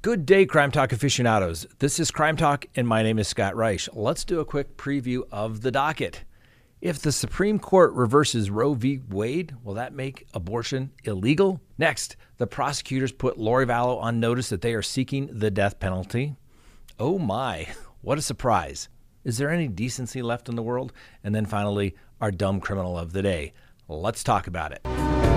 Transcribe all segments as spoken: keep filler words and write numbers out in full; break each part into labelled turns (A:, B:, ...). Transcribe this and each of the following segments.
A: Good day, Crime Talk aficionados. This is Crime Talk, and my name is Scott Reich. Let's do a quick preview of the docket. If the Supreme Court reverses Roe v. Wade, will that make abortion illegal? Next, the prosecutors put Lori Vallow on notice that they are seeking the death penalty. Oh my, what a surprise. Is there any decency left in the world? And then finally, our dumb criminal of the day. Let's talk about it.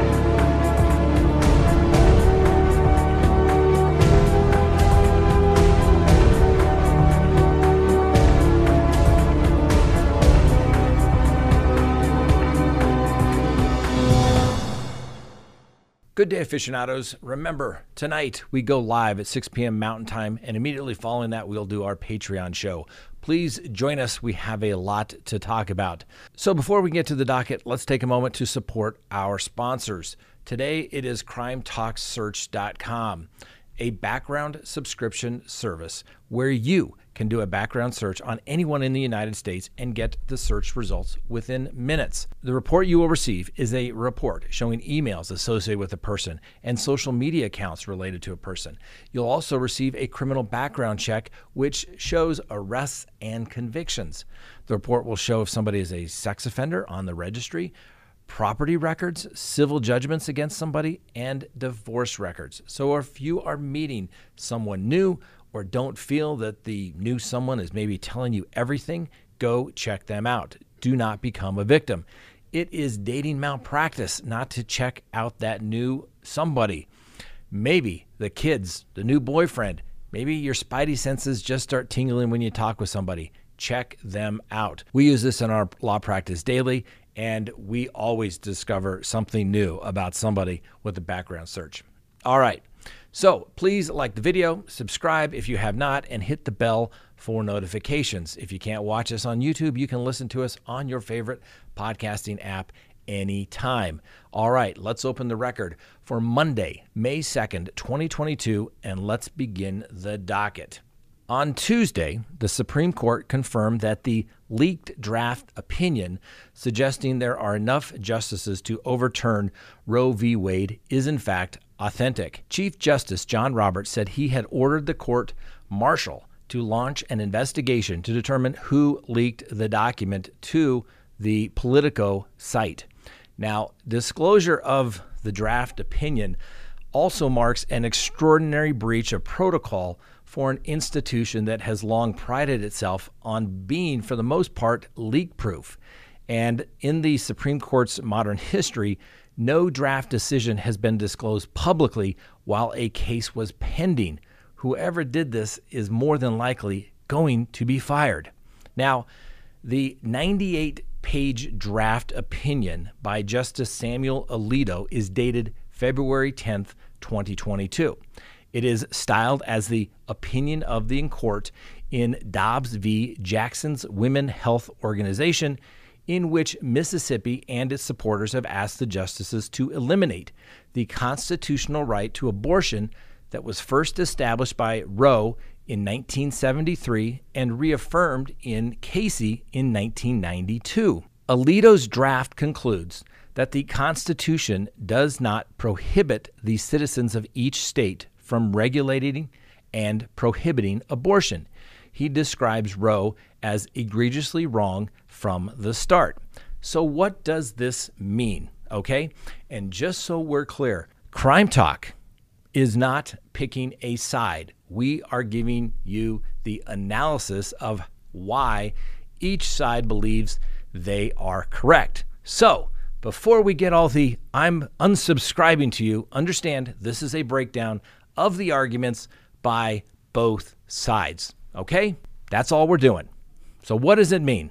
A: Good day, aficionados. Remember, tonight we go live at six p.m. Mountain Time, and immediately following that, we'll do our Patreon show. Please join us. We have a lot to talk about. So before we get to the docket, let's take a moment to support our sponsors. Today, it is crime talk search dot com, a background subscription service where you can do a background search on anyone in the United States and get the search results within minutes. The report you will receive is a report showing emails associated with a person and social media accounts related to a person. You'll also receive a criminal background check, which shows arrests and convictions. The report will show if somebody is a sex offender on the registry, property records, civil judgments against somebody, and divorce records. So if you are meeting someone new or don't feel that the new someone is maybe telling you everything, go check them out. Do not become a victim. It is dating malpractice not to check out that new somebody. Maybe the kids, the new boyfriend, maybe your spidey senses just start tingling when you talk with somebody. Check them out. We use this in our law practice daily, and we always discover something new about somebody with a background search. All right. So please like the video, subscribe if you have not, and hit the bell for notifications. If you can't watch us on YouTube, you can listen to us on your favorite podcasting app anytime. All right, let's open the record for Monday, May second, twenty twenty-two, and let's begin the docket. On Tuesday, the Supreme Court confirmed that the leaked draft opinion suggesting there are enough justices to overturn Roe v. Wade is in fact authentic. Chief Justice John Roberts said he had ordered the court martial to launch an investigation to determine who leaked the document to the Politico site. Now, disclosure of the draft opinion also marks an extraordinary breach of protocol for an institution that has long prided itself on being, for the most part, leak-proof. And in the Supreme Court's modern history, no draft decision has been disclosed publicly while a case was pending. Whoever did this is more than likely going to be fired. Now, the ninety-eight page draft opinion by Justice Samuel Alito is dated February tenth, twenty twenty-two. It is styled as the opinion of the court in Dobbs v. Jackson's Women Health Organization, in which Mississippi and its supporters have asked the justices to eliminate the constitutional right to abortion that was first established by Roe in nineteen seventy-three and reaffirmed in Casey in nineteen ninety-two. Alito's draft concludes that the Constitution does not prohibit the citizens of each state from regulating and prohibiting abortion. He describes Roe as egregiously wrong from the start. So what does this mean? Okay? And just so we're clear, Crime Talk is not picking a side. We are giving you the analysis of why each side believes they are correct. So before we get all the I'm unsubscribing to you, understand this is a breakdown of the arguments by both sides. Okay? That's all we're doing. So what does it mean?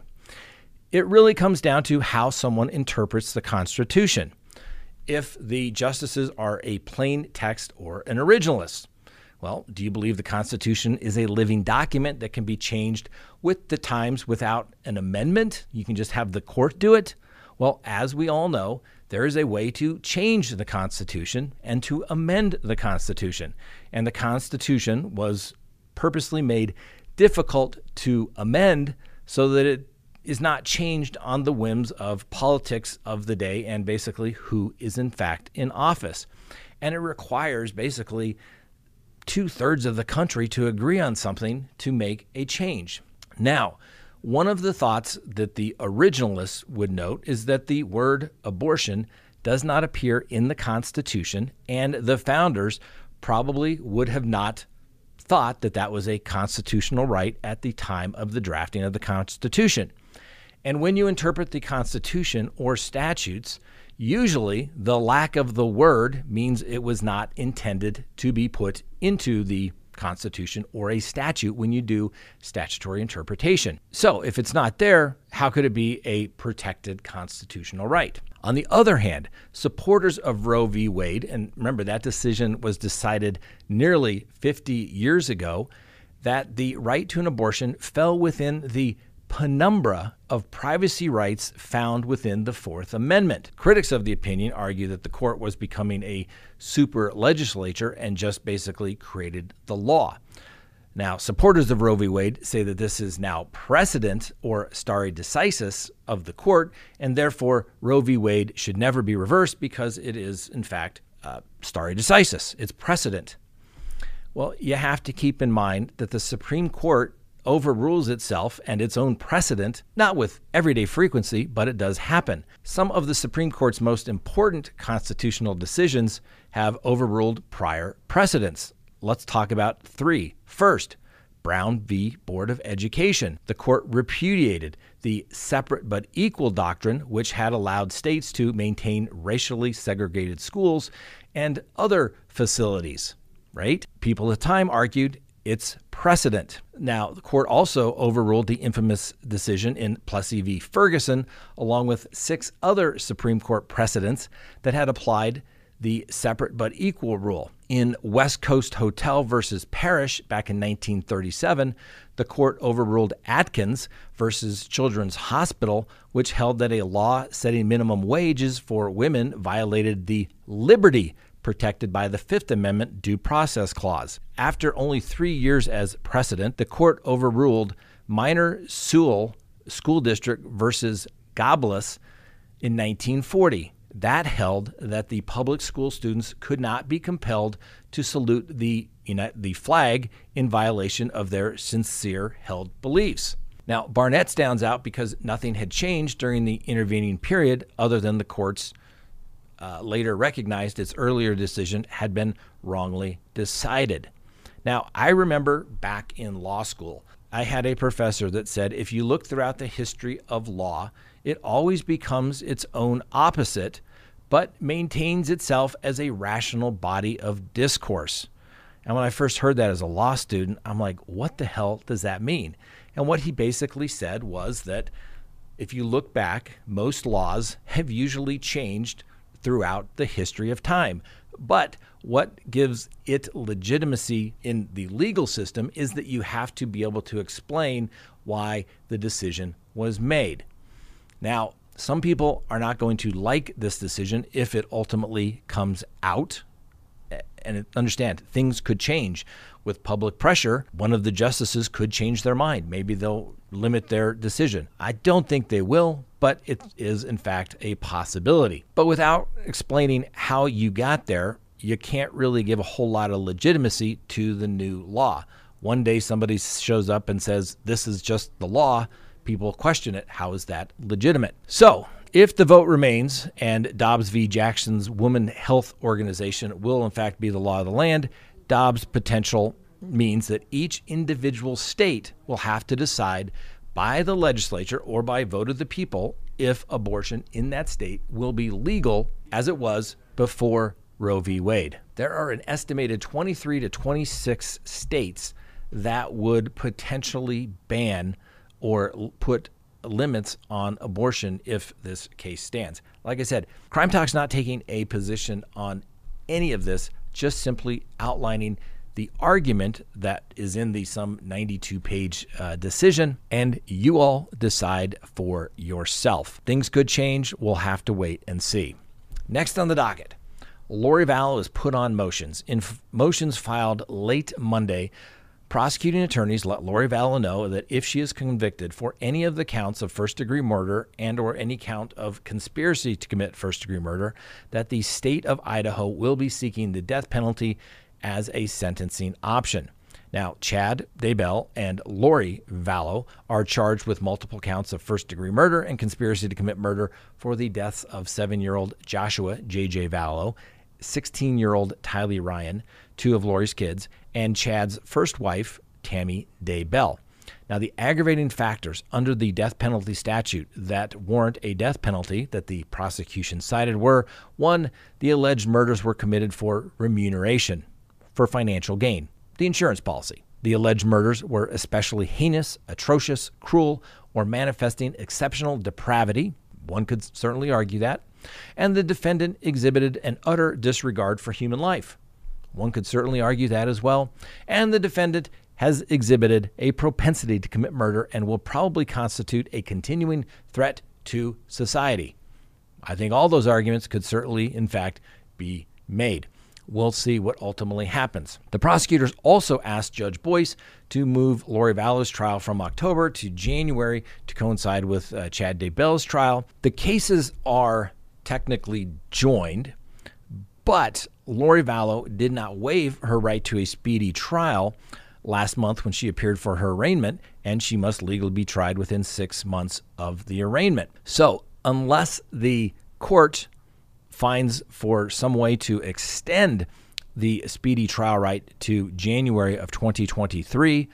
A: It really comes down to how someone interprets the Constitution. If the justices are a plain text or an originalist. Well, do you believe the Constitution is a living document that can be changed with the times without an amendment? You can just have the court do it? Well, as we all know, there is a way to change the Constitution and to amend the Constitution. And the Constitution was purposely made difficult to amend so that it is not changed on the whims of politics of the day and basically who is in fact in office. And it requires basically two-thirds of the country to agree on something to make a change. Now, one of the thoughts that the originalists would note is that the word abortion does not appear in the Constitution, and the founders probably would have not thought that that was a constitutional right at the time of the drafting of the Constitution. And when you interpret the Constitution or statutes, usually the lack of the word means it was not intended to be put into the Constitution or a statute when you do statutory interpretation. So if it's not there, how could it be a protected constitutional right? On the other hand, supporters of Roe v. Wade, and remember that decision was decided nearly fifty years ago, that the right to an abortion fell within the penumbra of privacy rights found within the Fourth Amendment. Critics of the opinion argue that the court was becoming a super legislature and just basically created the law. Now, supporters of Roe v. Wade say that this is now precedent or stare decisis of the court, and therefore Roe v. Wade should never be reversed because it is, in fact, uh, stare decisis. It's precedent. Well, you have to keep in mind that the Supreme Court overrules itself and its own precedent, not with everyday frequency, but it does happen. Some of the Supreme Court's most important constitutional decisions have overruled prior precedents. Let's talk about three. First, Brown v. Board of Education. The court repudiated the separate but equal doctrine, which had allowed states to maintain racially segregated schools and other facilities, right? People at the time argued it's precedent. Now, the court also overruled the infamous decision in Plessy v. Ferguson, along with six other Supreme Court precedents that had applied the separate but equal rule. In West Coast Hotel versus Parrish back in nineteen thirty-seven, the court overruled Atkins versus Children's Hospital, which held that a law setting minimum wages for women violated the liberty protected by the Fifth Amendment Due Process Clause. After only three years as precedent, the court overruled Minor Sewell School District versus Goblis in nineteen forty. That held that the public school students could not be compelled to salute the, you know, the flag in violation of their sincere held beliefs. Now, Barnett stands out because nothing had changed during the intervening period other than the court's Uh, later recognized its earlier decision had been wrongly decided. Now, I remember back in law school, I had a professor that said if you look throughout the history of law, it always becomes its own opposite, but maintains itself as a rational body of discourse. And when I first heard that as a law student, I'm like, what the hell does that mean? And what he basically said was that if you look back, most laws have usually changed throughout the history of time. But what gives it legitimacy in the legal system is that you have to be able to explain why the decision was made. Now, some people are not going to like this decision if it ultimately comes out. And understand, things could change. With public pressure, one of the justices could change their mind. Maybe they'll limit their decision. I don't think they will, but it is, in fact, a possibility. But without explaining how you got there, you can't really give a whole lot of legitimacy to the new law. One day somebody shows up and says, this is just the law. People question it. How is that legitimate? So, if the vote remains and Dobbs v. Jackson's Women Health Organization will in fact be the law of the land, Dobbs' potential means that each individual state will have to decide by the legislature or by vote of the people if abortion in that state will be legal as it was before Roe v. Wade. There are an estimated twenty-three to twenty-six states that would potentially ban or put limits on abortion if this case stands. Like I said, Crime Talk's not taking a position on any of this, just simply outlining the argument that is in the some ninety-two page uh, decision, and you all decide for yourself. Things could change. We'll have to wait and see. Next on the docket, Lori Vallow is put on motions. In f- motions filed late Monday, prosecuting attorneys let Lori Vallow know that if she is convicted for any of the counts of first-degree murder and or any count of conspiracy to commit first-degree murder, that the state of Idaho will be seeking the death penalty as a sentencing option. Now, Chad Daybell and Lori Vallow are charged with multiple counts of first-degree murder and conspiracy to commit murder for the deaths of seven-year-old Joshua J J Vallow, sixteen-year-old Tylee Ryan, two of Lori's kids, and Chad's first wife, Tammy Daybell. Now, the aggravating factors under the death penalty statute that warrant a death penalty that the prosecution cited were, one, the alleged murders were committed for remuneration, for financial gain, the insurance policy. The alleged murders were especially heinous, atrocious, cruel, or manifesting exceptional depravity. One could certainly argue that. And the defendant exhibited an utter disregard for human life. One could certainly argue that as well. And the defendant has exhibited a propensity to commit murder and will probably constitute a continuing threat to society. I think all those arguments could certainly, in fact, be made. We'll see what ultimately happens. The prosecutors also asked Judge Boyce to move Lori Vallow's trial from October to January to coincide with uh, Chad Daybell's trial. The cases are technically joined, but Lori Vallow did not waive her right to a speedy trial last month when she appeared for her arraignment, and she must legally be tried within six months of the arraignment. So unless the court finds for some way to extend the speedy trial right to January of twenty twenty-three,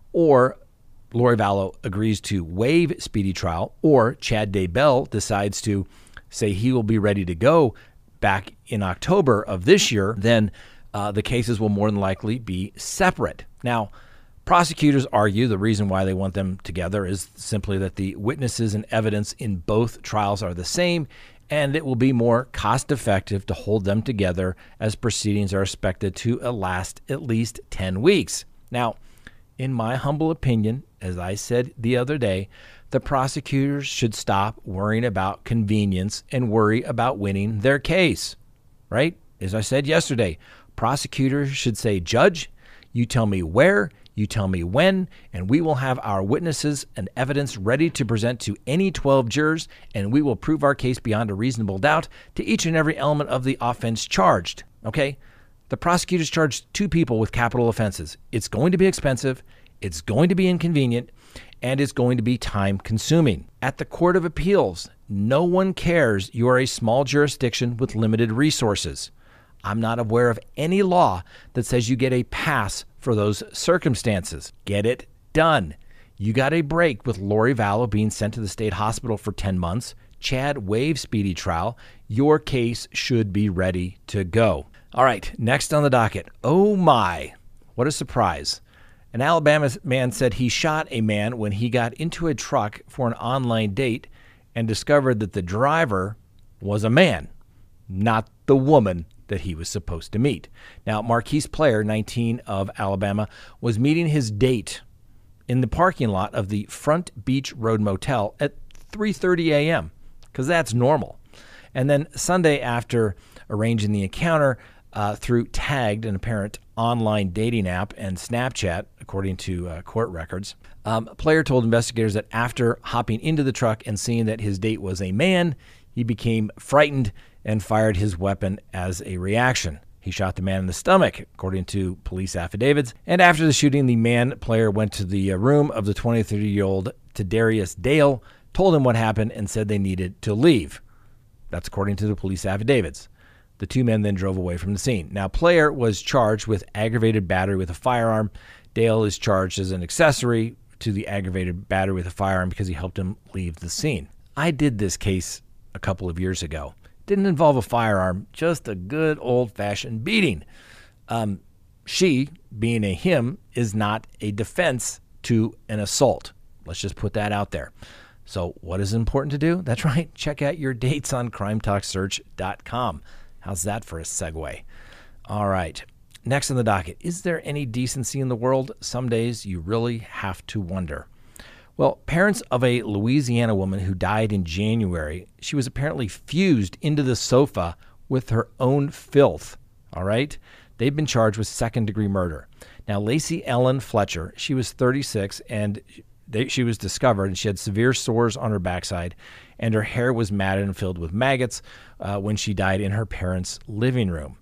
A: or Lori Vallow agrees to waive speedy trial, or Chad Daybell decides to say he will be ready to go back in October of this year, then uh, the cases will more than likely be separate. Now, prosecutors argue the reason why they want them together is simply that the witnesses and evidence in both trials are the same, and it will be more cost-effective to hold them together as proceedings are expected to last at least ten weeks. Now, in my humble opinion, as I said the other day, the prosecutors should stop worrying about convenience and worry about winning their case, right? As I said yesterday, prosecutors should say, Judge, you tell me where, you tell me when, and we will have our witnesses and evidence ready to present to any twelve jurors, and we will prove our case beyond a reasonable doubt to each and every element of the offense charged, okay? The prosecutors charged two people with capital offenses. It's going to be expensive, it's going to be inconvenient, and it's going to be time-consuming. At the Court of Appeals, no one cares you are a small jurisdiction with limited resources. I'm not aware of any law that says you get a pass for those circumstances. Get it done. You got a break with Lori Vallow being sent to the state hospital for ten months. Chad waived speedy trial. Your case should be ready to go. All right, next on the docket. Oh my, what a surprise. An Alabama man said he shot a man when he got into a truck for an online date and discovered that the driver was a man, not the woman that he was supposed to meet. Now, Marquise Player, nineteen, of Alabama, was meeting his date in the parking lot of the Front Beach Road Motel at three thirty a.m., because that's normal. And then Sunday, after arranging the encounter uh, through Tagged, an apparent online dating app, and Snapchat, according to uh, court records, um, Player told investigators that after hopping into the truck and seeing that his date was a man, he became frightened and fired his weapon as a reaction. He shot the man in the stomach, according to police affidavits. And after the shooting, the man Player went to the room of the twenty-three-year-old Tadarius Dale, told him what happened, and said they needed to leave. That's according to the police affidavits. The two men then drove away from the scene. Now, Player was charged with aggravated battery with a firearm. Dale is charged as an accessory to the aggravated battery with a firearm because he helped him leave the scene. I did this case a couple of years ago. Didn't involve a firearm, just a good old-fashioned beating. Um, she, being a him, is not a defense to an assault. Let's just put that out there. So what is important to do? That's right. Check out your dates on crime talk search dot com. How's that for a segue? All right. Next on the docket, is there any decency in the world? Some days you really have to wonder. Well, parents of a Louisiana woman who died in January, she was apparently fused into the sofa with her own filth, all right? They've been charged with second-degree murder. Now, Lacey Ellen Fletcher, she was thirty-six, and they, she was discovered, and she had severe sores on her backside, and her hair was matted and filled with maggots uh, when she died in her parents' living room.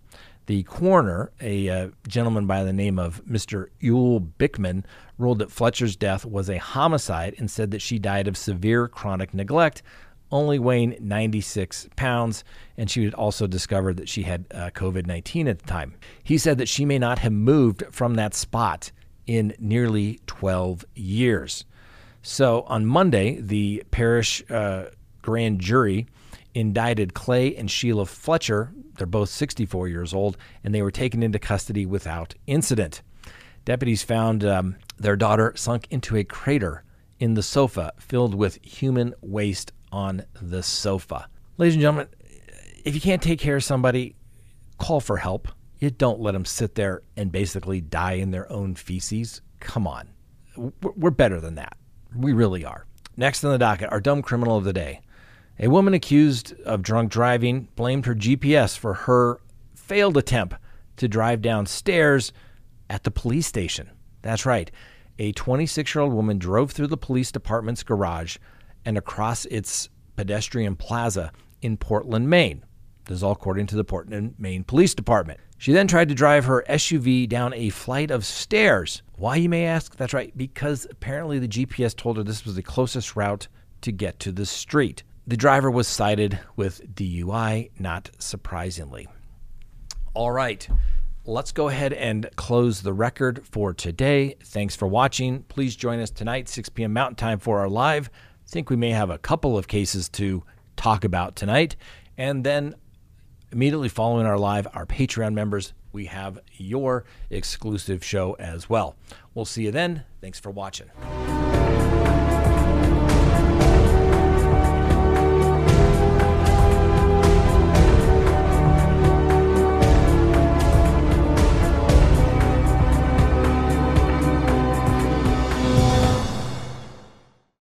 A: The coroner, a uh, gentleman by the name of Mister Ewell Bickman, ruled that Fletcher's death was a homicide and said that she died of severe chronic neglect, only weighing ninety-six pounds, and she had also discovered that she had uh, covid nineteen at the time. He said that she may not have moved from that spot in nearly twelve years. So on Monday, the parish uh, grand jury indicted Clay and Sheila Fletcher. They're both sixty-four years old, and they were taken into custody without incident. Deputies found um, their daughter sunk into a crater in the sofa filled with human waste on the sofa. Ladies and gentlemen, if you can't take care of somebody, call for help. You don't let them sit there and basically die in their own feces. Come on. We're better than that. We really are. Next on the docket, our dumb criminal of the day. A woman accused of drunk driving blamed her G P S for her failed attempt to drive downstairs at the police station. That's right. A twenty-six-year-old woman drove through the police department's garage and across its pedestrian plaza in Portland, Maine. This is all according to the Portland, Maine Police Department. She then tried to drive her S U V down a flight of stairs. Why, you may ask? That's right, because apparently the G P S told her this was the closest route to get to the street. The driver was cited with D U I, not surprisingly. All right, let's go ahead and close the record for today. Thanks for watching. Please join us tonight, six p.m. Mountain Time, for our live. I think we may have a couple of cases to talk about tonight. And then immediately following our live, our Patreon members, we have your exclusive show as well. We'll see you then. Thanks for watching.